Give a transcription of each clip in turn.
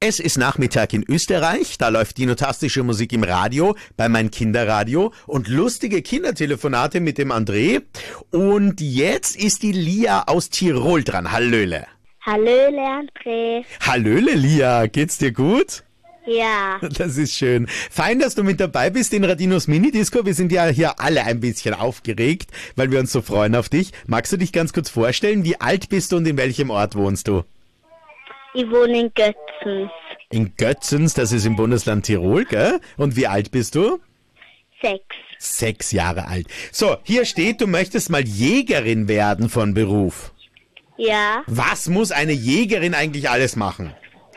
Es ist Nachmittag in Österreich, da läuft dinotastische Musik im Radio, bei mein Kinderradio und lustige Kindertelefonate mit dem André. Und jetzt ist die Lia aus Tirol dran. Hallöle. Hallöle, André. Hallöle, Lia. Geht's dir gut? Ja. Das ist schön. Fein, dass du mit dabei bist in Radinos Minidisco. Wir sind ja hier alle ein bisschen aufgeregt, weil wir uns so freuen auf dich. Magst du dich ganz kurz vorstellen, wie alt bist du und in welchem Ort wohnst du? Ich wohne in Götzens. In Götzens, das ist im Bundesland Tirol, gell? Und wie alt bist du? 6. 6 Jahre alt. So, hier steht, du möchtest mal Jägerin werden von Beruf. Ja. Was muss eine Jägerin eigentlich alles machen?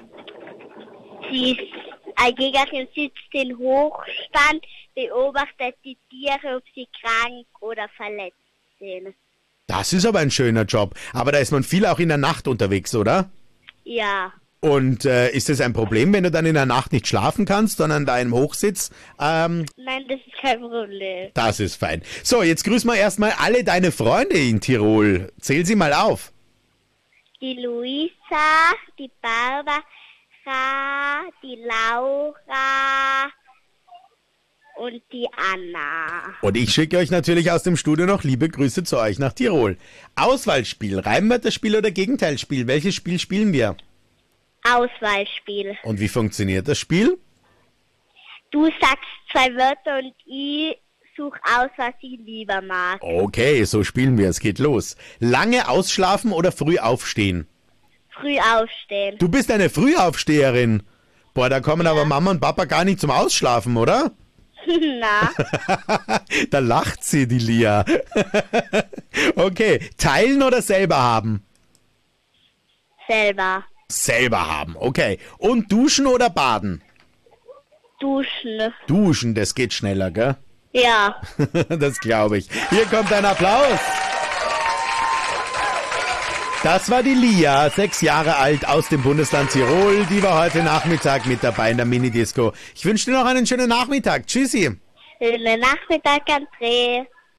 Eine Jägerin sitzt in Hochstand, beobachtet die Tiere, ob sie krank oder verletzt sind. Das ist aber ein schöner Job. Aber da ist man viel auch in der Nacht unterwegs, oder? Ja. Und ist das ein Problem, wenn du dann in der Nacht nicht schlafen kannst, sondern da im Hochsitz? Nein, das ist kein Problem. Das ist fein. So, jetzt grüßen wir erstmal alle deine Freunde in Tirol. Zähl sie mal auf. Die Luisa, die Barbara, die Laura und die Anna. Und ich schicke euch natürlich aus dem Studio noch liebe Grüße zu euch nach Tirol. Auswahlspiel, Reimwörterspiel oder Gegenteilspiel? Welches Spiel spielen wir? Auswahlspiel. Und wie funktioniert das Spiel? Du sagst 2 Wörter und ich suche aus, was ich lieber mag. Okay, so spielen wir. Es geht los. Lange ausschlafen oder früh aufstehen? Früh aufstehen. Du bist eine Frühaufsteherin. Boah, da kommen aber Mama und Papa gar nicht zum Ausschlafen, oder? Na. Da lacht sie, die Lia. Okay, teilen oder selber haben? Selber. Selber haben, okay. Und duschen oder baden? Duschen. Duschen, das geht schneller, gell? Ja. Das glaube ich. Hier kommt ein Applaus. Das war die Lia, 6 Jahre alt aus dem Bundesland Tirol. Die war heute Nachmittag mit dabei in der Minidisco. Ich wünsche dir noch einen schönen Nachmittag. Tschüssi. Schönen Nachmittag, André.